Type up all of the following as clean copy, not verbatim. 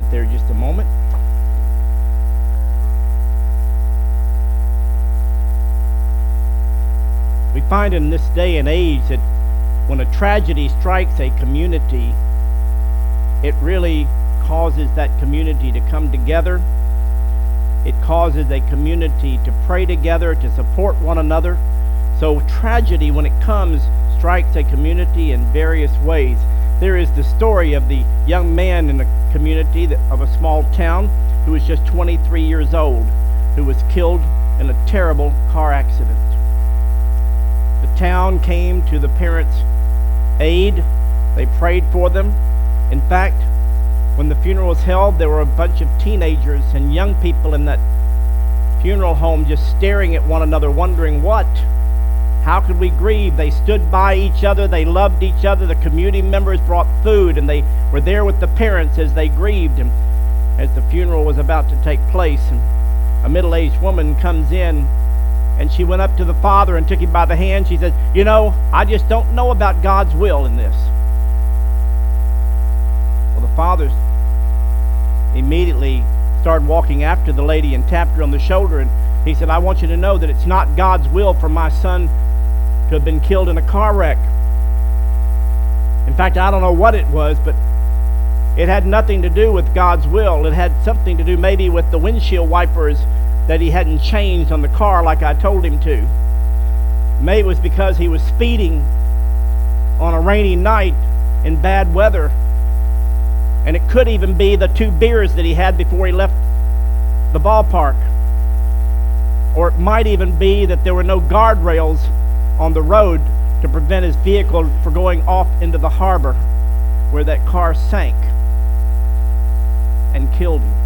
there just a moment. We find in this day and age that when a tragedy strikes a community, it really causes that community to come together. It causes a community to pray together, to support one another. So tragedy, when it comes, strikes a community in various ways. There is the story of the young man in a community of a small town who was just 23 years old, who was killed in a terrible car accident. The town came to the parents' aid. They prayed for them. In fact, when the funeral was held, there were a bunch of teenagers and young people in that funeral home just staring at one another, wondering what? How could we grieve? They stood by each other. They loved each other. The community members brought food, and they were there with the parents as they grieved. And as the funeral was about to take place, and a middle-aged woman comes in, and she went up to the father and took him by the hand. She said, "You know, I just don't know about God's will in this." Well, the father immediately started walking after the lady and tapped her on the shoulder, and he said, "I want you to know that it's not God's will for my son to have been killed in a car wreck. In fact, I don't know what it was, but it had nothing to do with God's will. It had something to do maybe with the windshield wipers that he hadn't changed on the car like I told him to. Maybe it was because he was speeding on a rainy night in bad weather. And it could even be the 2 beers that he had before he left the ballpark. Or it might even be that there were no guardrails on the road to prevent his vehicle from going off into the harbor where that car sank and killed him."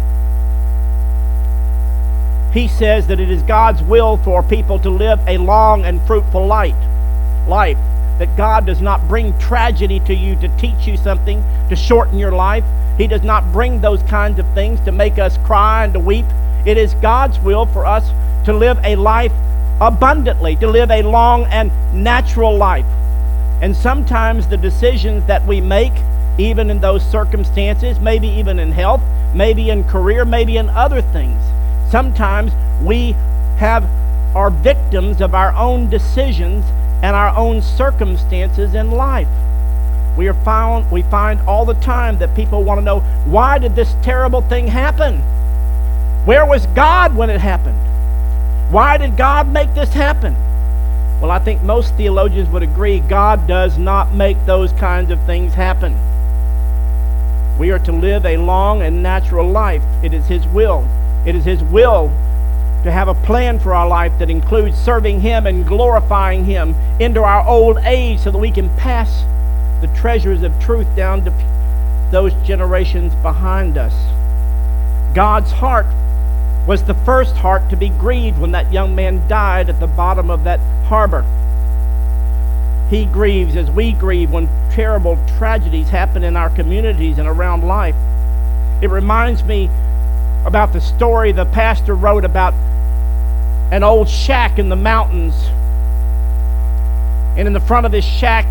He says that it is God's will for people to live a long and fruitful life. That God does not bring tragedy to you to teach you something, to shorten your life. He does not bring those kinds of things to make us cry and to weep. It is God's will for us to live a life abundantly, to live a long and natural life. And sometimes the decisions that we make, even in those circumstances, maybe even in health, maybe in career, maybe in other things, sometimes we are victims of our own decisions and our own circumstances in life. We find all the time that people want to know, why did this terrible thing happen? Where was God when it happened? Why did God make this happen? Well, I think most theologians would agree God does not make those kinds of things happen. We are to live a long and natural life. It is His will. It is His will to have a plan for our life that includes serving Him and glorifying Him into our old age so that we can pass the treasures of truth down to those generations behind us. God's heart was the first heart to be grieved when that young man died at the bottom of that harbor. He grieves as we grieve when terrible tragedies happen in our communities and around life. It reminds me about the story the pastor wrote about an old shack in the mountains. And in the front of this shack,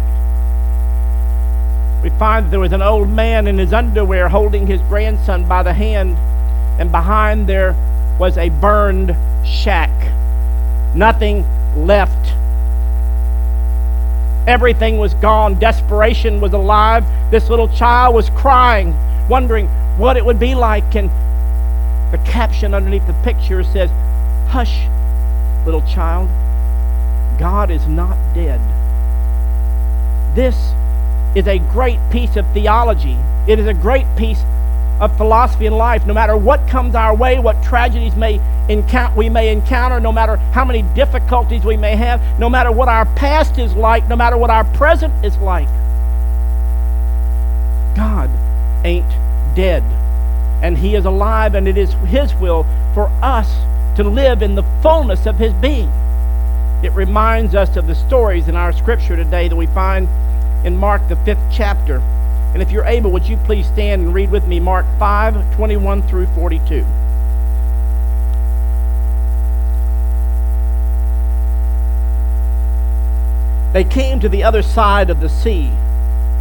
we find that there was an old man in his underwear holding his grandson by the hand, and behind there was a burned shack. Nothing left. Everything was gone. Desperation was alive. This little child was crying, wondering what it would be like. And the caption underneath the picture says, "Hush, little child, God is not dead." This is a great piece of theology. It is a great piece of philosophy in life. No matter what comes our way, what tragedies we may encounter, no matter how many difficulties we may have, no matter what our past is like, no matter what our present is like, God ain't dead. And He is alive, and it is His will for us to live in the fullness of His being. It reminds us of the stories in our scripture today that we find in Mark, the 5th chapter. And if you're able, would you please stand and read with me Mark 5:21 through 42. They came to the other side of the sea,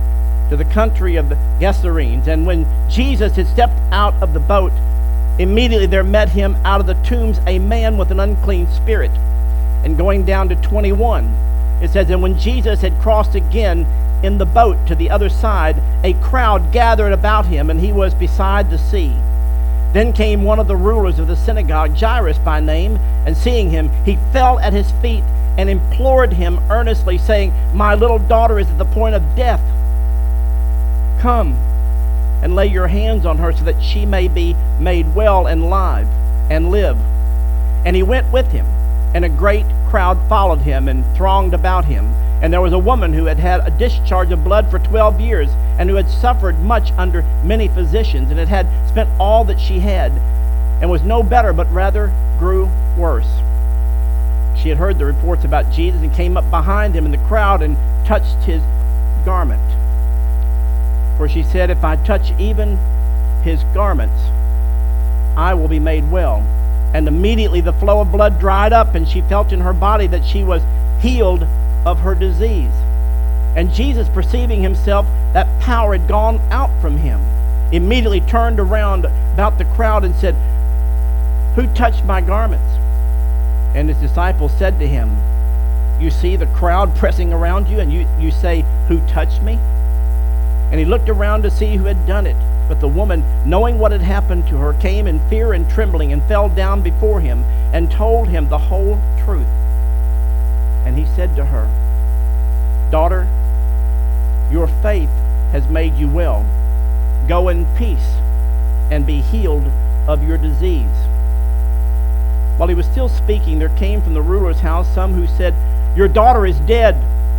to the country of the Gerasenes. And when Jesus had stepped out of the boat, immediately there met him out of the tombs a man with an unclean spirit. And going down to 21, it says, and when Jesus had crossed again in the boat to the other side, a crowd gathered about him, and he was beside the sea. Then came one of the rulers of the synagogue, Jairus by name, and seeing him, he fell at his feet and implored him earnestly, saying, my little daughter is at the point of death. Come and lay your hands on her so that she may be made well and live and live. And he went with him, and a great crowd followed him and thronged about him. And there was a woman who had had a discharge of blood for 12 years, and who had suffered much under many physicians, and had spent all that she had, and was no better, but rather grew worse. She had heard the reports about Jesus, and came up behind him in the crowd, and touched his garment. For she said, if I touch even his garments, I will be made well. And immediately the flow of blood dried up, and she felt in her body that she was healed of her disease. And Jesus, perceiving himself that power had gone out from him, immediately turned around about the crowd and said, who touched my garments? And his disciples said to him, you see the crowd pressing around you, and you say, who touched me? And he looked around to see who had done it. But the woman, knowing what had happened to her, came in fear and trembling, and fell down before him, and told him the whole truth. And he said to her, daughter, your faith has made you well. Go in peace and be healed of your disease. While he was still speaking, there came from the ruler's house some who said, your daughter is dead.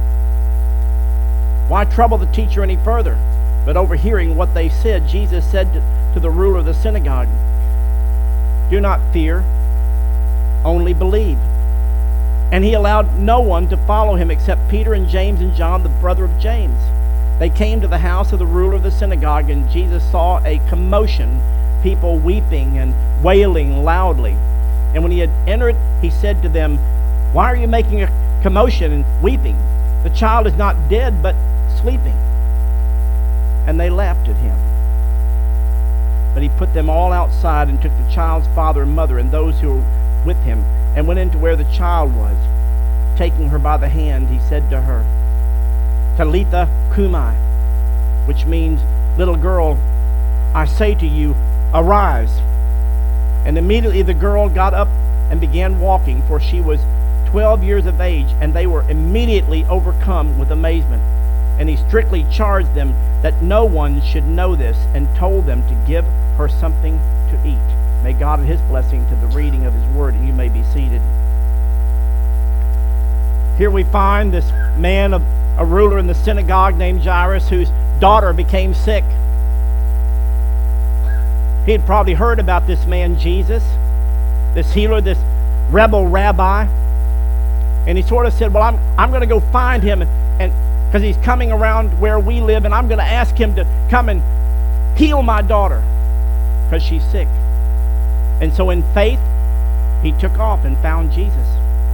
Why trouble the teacher any further? But overhearing what they said, Jesus said to the ruler of the synagogue, do not fear, only believe. And he allowed no one to follow him except Peter and James and John, the brother of James. They came to the house of the ruler of the synagogue, and Jesus saw a commotion, people weeping and wailing loudly. And when he had entered, he said to them, why are you making a commotion and weeping? The child is not dead, but sleeping. And they laughed at him. But he put them all outside, and took the child's father and mother and those who were with him, and went into where the child was. Taking her by the hand, he said to her, Talitha cumi, which means, little girl, I say to you, arise. And immediately the girl got up and began walking, for she was 12 years of age, and they were immediately overcome with amazement. And he strictly charged them that no one should know this, and told them to give her something to eat. May God add his blessing to the reading of his word, and you may be seated. Here we find this man, a ruler in the synagogue named Jairus, whose daughter became sick. He had probably heard about this man Jesus, this healer, this rebel rabbi. And he sort of said, well, I'm going to go find him, and because he's coming around where we live, and I'm going to ask him to come and heal my daughter because she's sick. And so in faith, he took off and found Jesus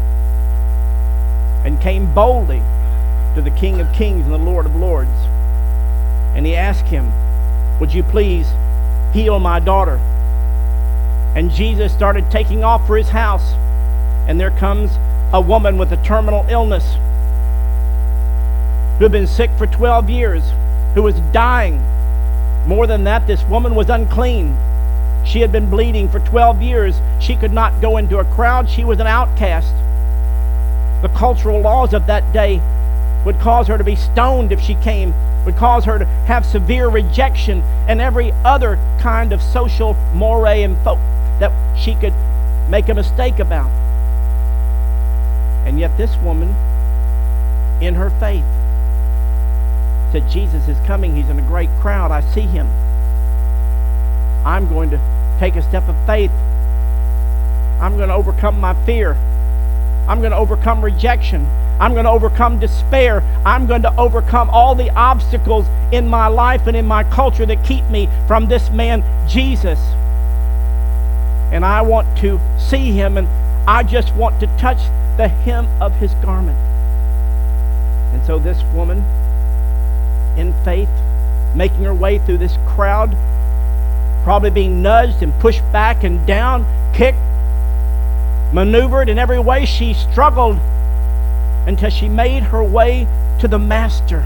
and came boldly to the King of Kings and the Lord of Lords. And he asked him, would you please heal my daughter? And Jesus started taking off for his house. And there comes a woman with a terminal illness who had been sick for 12 years, who was dying. More than that, this woman was unclean. She had been bleeding for 12 years. She could not go into a crowd. She was an outcast. The cultural laws of that day would cause her to be stoned if she came, would cause her to have severe rejection and every other kind of social moray and folk that she could make a mistake about. And yet this woman, in her faith, said, Jesus is coming. He's in a great crowd. I see him. I'm going to take a step of faith. I'm going to overcome my fear. I'm going to overcome rejection. I'm going to overcome despair. I'm going to overcome all the obstacles in my life and in my culture that keep me from this man, Jesus. And I want to see him, and I just want to touch the hem of his garment. And so this woman, in faith, making her way through this crowd, probably being nudged and pushed back and down, kicked, maneuvered in every way. She struggled until she made her way to the Master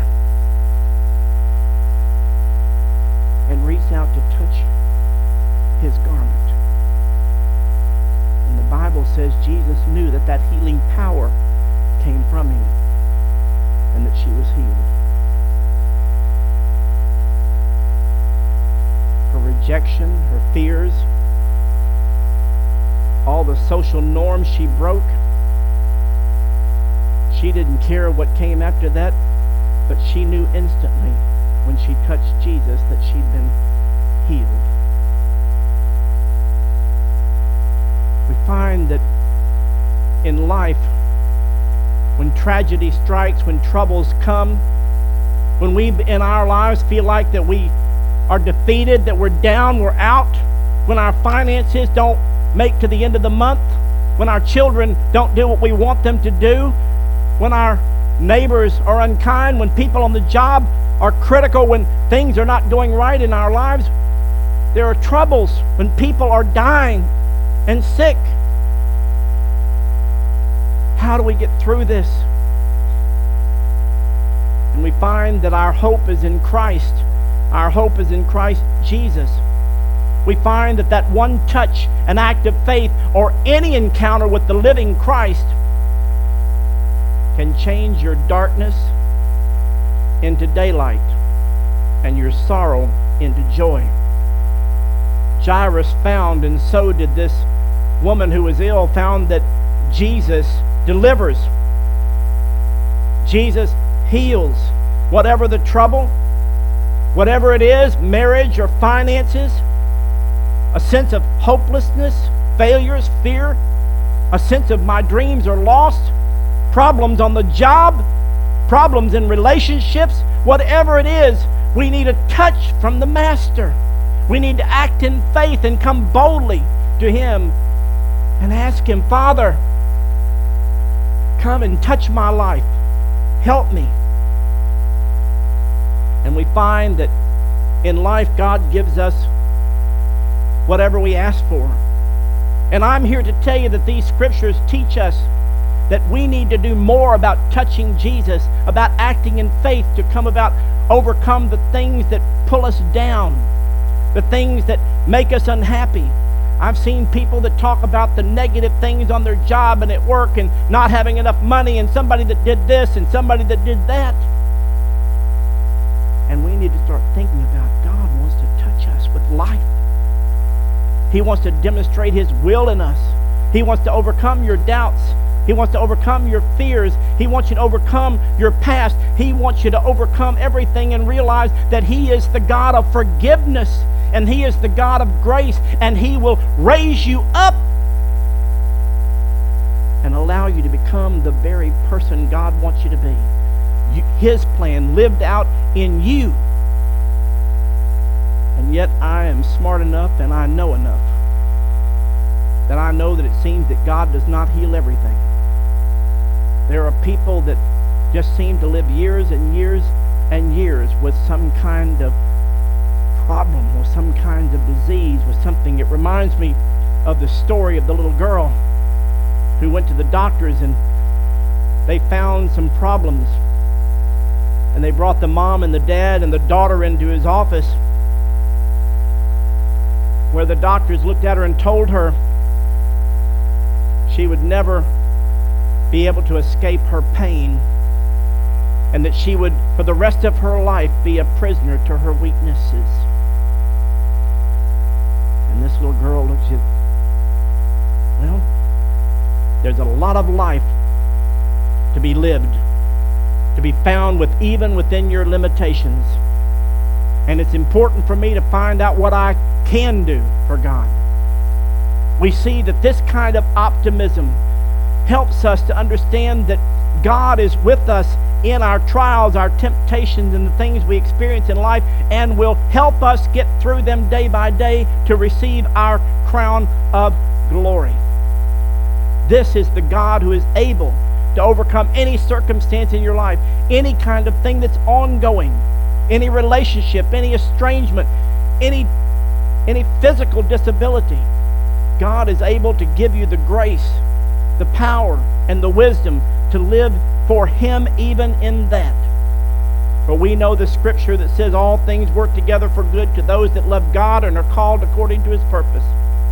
and reached out to touch his garment. And the Bible says Jesus knew that that healing power came from him and that she was healed. Her rejection, her fears, all the social norms she broke, she didn't care what came after that, but she knew instantly when she touched Jesus that she'd been healed. We find that in life, when tragedy strikes, when troubles come, when we in our lives feel like that we are defeated, that we're down, we're out, when our finances don't make to the end of the month, when our children don't do what we want them to do, when our neighbors are unkind, when people on the job are critical, when things are not going right in our lives, there are troubles, when people are dying and sick. How do we get through this? And we find that our hope is in Christ. Our hope is in Christ Jesus. We find that that one touch, an act of faith, or any encounter with the living Christ can change your darkness into daylight and your sorrow into joy. Jairus found, and so did this woman who was ill, found that Jesus delivers. Jesus heals. Whatever the trouble, whatever it is, marriage or finances, a sense of hopelessness, failures, fear, a sense of my dreams are lost, problems on the job, problems in relationships, whatever it is, we need a touch from the Master. We need to act in faith and come boldly to him and ask him, Father, come and touch my life. Help me. And we find that in life God gives us whatever we ask for. And I'm here to tell you that these scriptures teach us that we need to do more about touching Jesus, about acting in faith to come about overcome the things that pull us down, the things that make us unhappy. I've seen people that talk about the negative things on their job and at work and not having enough money and somebody that did this and somebody that did that. And we need to start thinking about God wants to touch us with life. He wants to demonstrate his will in us. He wants to overcome your doubts. He wants to overcome your fears. He wants you to overcome your past. He wants you to overcome everything and realize that he is the God of forgiveness and he is the God of grace, and he will raise you up and allow you to become the very person God wants you to be. His plan lived out in you. And yet I am smart enough and I know enough that I know that it seems that God does not heal everything. There are people that just seem to live years and years and years with some kind of problem, with some kind of disease, with something. It reminds me of the story of the little girl who went to the doctors and they found some problems. And they brought the mom and the dad and the daughter into his office where the doctors looked at her and told her she would never be able to escape her pain and that she would, for the rest of her life, be a prisoner to her weaknesses. And this little girl looks at, well, there's a lot of life to be lived, to be found even within your limitations. And it's important for me to find out what I can do for God. We see that this kind of optimism helps us to understand that God is with us in our trials, our temptations, and the things we experience in life, and will help us get through them day by day to receive our crown of glory. This is the God who is able to overcome any circumstance in your life, any kind of thing that's ongoing, any relationship, any estrangement, any physical disability. God is able to give you the grace, the power, and the wisdom to live for Him even in that. For we know the scripture that says all things work together for good to those that love God and are called according to His purpose.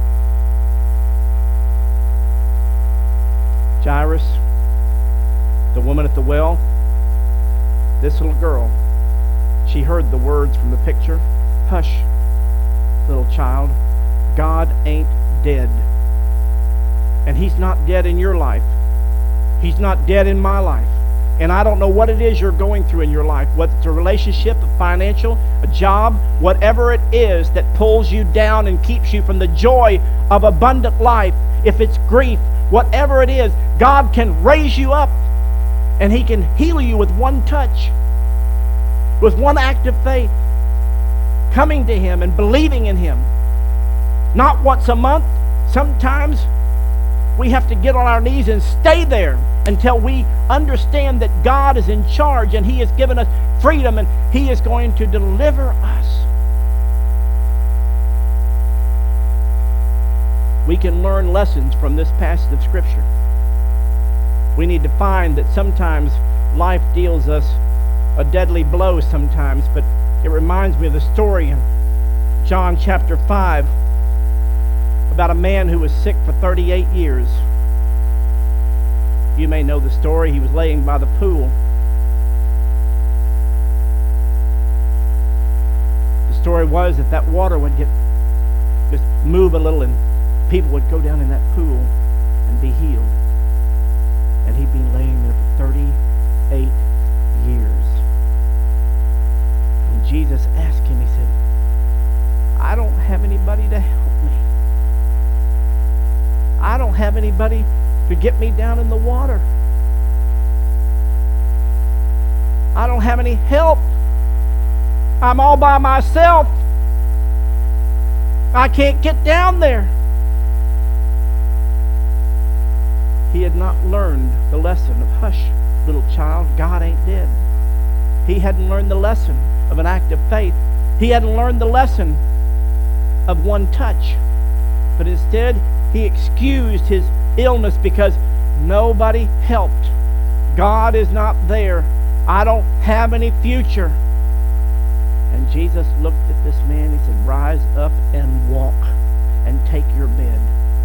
Jairus, the woman at the well, this little girl, she heard the words from the picture. Hush, little child, God ain't dead. And He's not dead in your life. He's not dead in my life. And I don't know what it is you're going through in your life, whether it's a relationship, a financial, a job, whatever it is that pulls you down and keeps you from the joy of abundant life. If it's grief, whatever it is, God can raise you up and He can heal you with one touch, with one act of faith, coming to Him and believing in Him. Not once a month. Sometimes we have to get on our knees and stay there until we understand that God is in charge and He has given us freedom and He is going to deliver us. We can learn lessons from this passage of Scripture. We need to find that sometimes life deals us a deadly blow sometimes, but it reminds me of the story in John chapter 5 about a man who was sick for 38 years. You may know the story. He was laying by the pool. The story was that water would just move a little and people would go down in that pool and be healed. And he'd been laying there for 38 years. When Jesus asked him, He said, I don't have anybody to help me. I don't have anybody to get me down in the water. I don't have any help. I'm all by myself. I can't get down there. He had not learned the lesson of, hush, little child, God ain't dead. He hadn't learned the lesson of an act of faith. He hadn't learned the lesson of one touch. But instead, he excused his illness because nobody helped. God is not there. I don't have any future. And Jesus looked at this man. He said, rise up and walk and take your bed.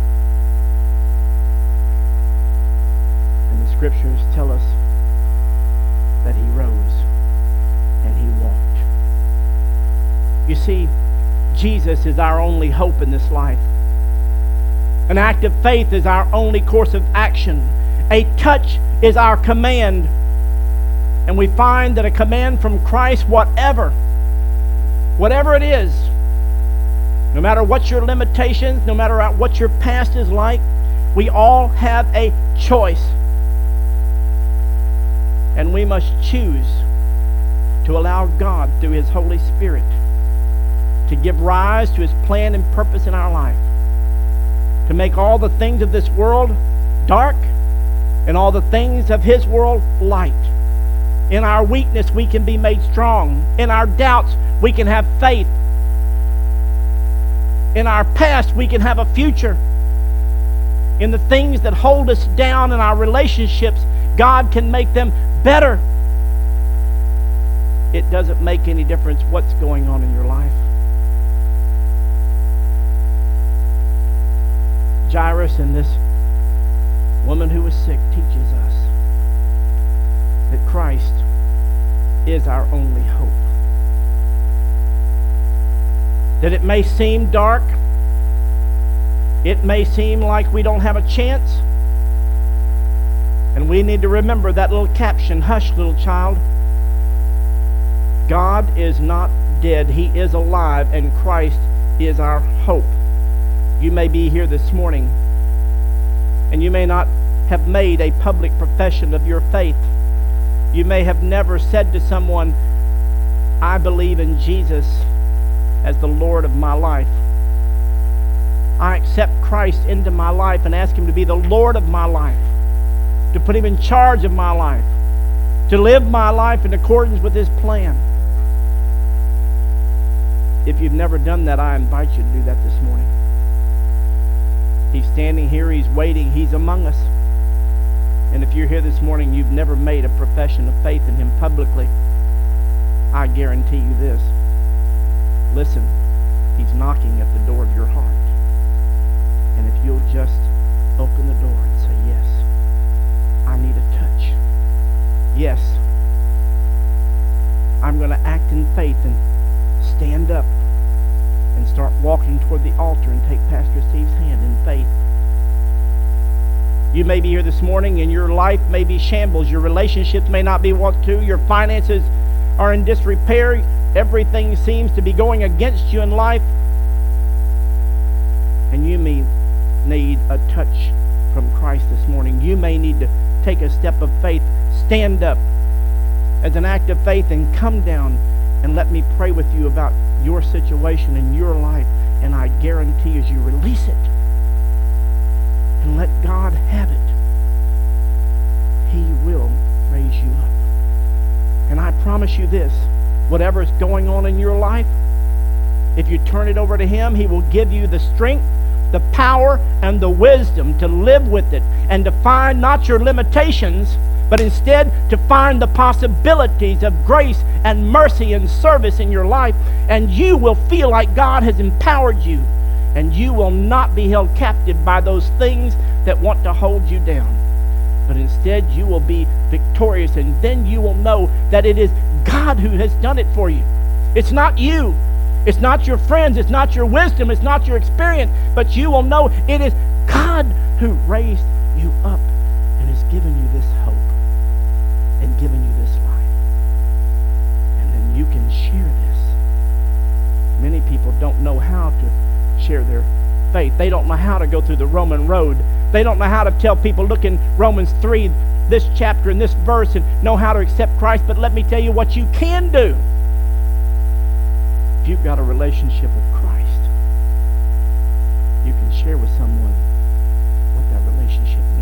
And the scriptures tell us that he rose and he walked. You see, Jesus is our only hope in this life. An act of faith is our only course of action. A touch is our command. And we find that a command from Christ, whatever it is, no matter what your limitations, no matter what your past is like, we all have a choice. And we must choose to allow God, through His Holy Spirit, to give rise to His plan and purpose in our life. To make all the things of this world dark and all the things of His world light. In our weakness, we can be made strong. In our doubts, we can have faith. In our past, we can have a future. In the things that hold us down in our relationships, God can make them better. It doesn't make any difference what's going on in your life. Jairus and this woman who was sick teaches us that Christ is our only hope. That it may seem dark, it may seem like we don't have a chance, and we need to remember that little caption, hush, little child. God is not dead. He is alive, and Christ is our hope. You may be here this morning, and you may not have made a public profession of your faith. You may have never said to someone, I believe in Jesus as the Lord of my life. I accept Christ into my life and ask Him to be the Lord of my life, to put Him in charge of my life, to live my life in accordance with His plan. If you've never done that, I invite you to do that this morning. He's standing here. He's waiting. He's among us. And if you're here this morning, you've never made a profession of faith in him publicly, I guarantee you this. Listen, he's knocking at the door of your heart. And if you'll just open the door and say, yes, I need a touch. Yes, I'm going to act in faith and stand up and start walking toward the altar and take Pastor Steve's hand in faith. You may be here this morning and your life may be shambles. Your relationships may not be what to. Your finances are in disrepair. Everything seems to be going against you in life. And you may need a touch from Christ this morning. You may need to take a step of faith. Stand up as an act of faith and come down and let me pray with you about your situation in your life. And I guarantee as you release it and let God have it, he will raise you up. And I promise you this, whatever is going on in your life, if you turn it over to him, he will give you the strength, the power, and the wisdom to live with it and to find not your limitations, but instead to find the possibilities of grace and mercy and service in your life. And you will feel like God has empowered you. And you will not be held captive by those things that want to hold you down. But instead you will be victorious. And then you will know that it is God who has done it for you. It's not you. It's not your friends. It's not your wisdom. It's not your experience. But you will know it is God who raised you up and has given you this hope and given you this life. And then you can share this. Many people don't know how to share their faith. They don't know how to go through the Roman road. They don't know how to tell people, look in Romans 3, this chapter and this verse, and know how to accept Christ. But let me tell you what you can do. If you've got a relationship with Christ, you can share with someone what that relationship